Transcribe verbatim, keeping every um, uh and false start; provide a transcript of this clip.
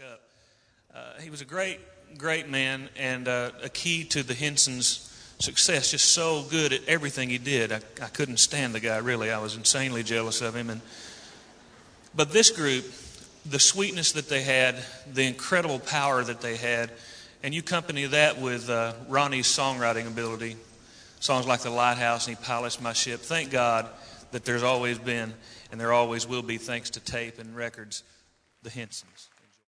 up. Uh, he was a great, great man and uh, a key to the Hensons' success. Just so good at everything he did. I, I couldn't stand the guy, really. I was insanely jealous of him. And but this group, the sweetness that they had, the incredible power that they had, and you accompany that with uh, Ronnie's songwriting ability, songs like The Lighthouse and He Pilots My Ship. Thank God that there's always been and there always will be, thanks to tape and records, the Hensons.